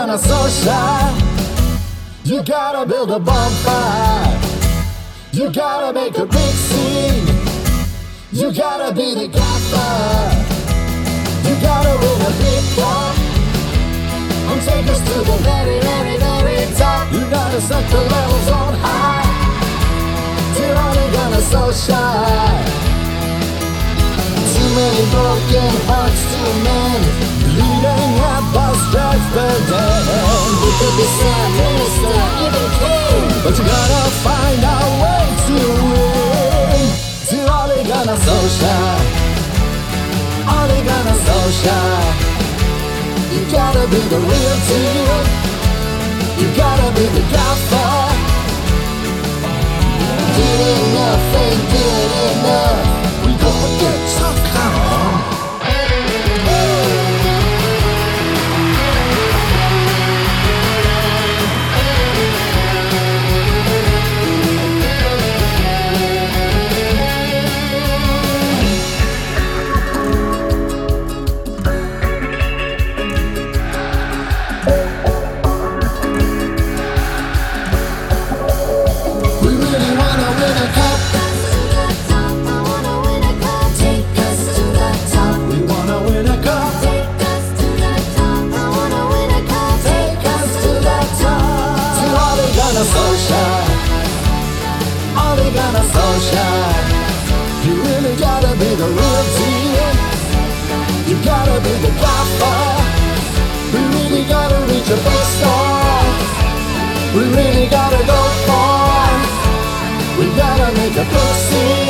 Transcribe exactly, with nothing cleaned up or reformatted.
gonna socialize. You gotta build a bonfire. You gotta make a big scene. You gotta be the gaffer. You gotta win a big cup and take us to the very, very, very top. You gotta set the levels on high. You're only gonna socialize. Too many broken hearts to mend. Bleeding at bus drives per day. We could be Sam, Minister, even King, but you gotta find a way to win. You're only gonna socialize. Only gonna socialize. You gotta be the real deal. You gotta be the gaffer. Good enough ain't good enough. We gonna get tough, come on. You really gotta be the real deal. You gotta be the gaffer. We really gotta reach a big star. We really gotta go far. We gotta make a big scene.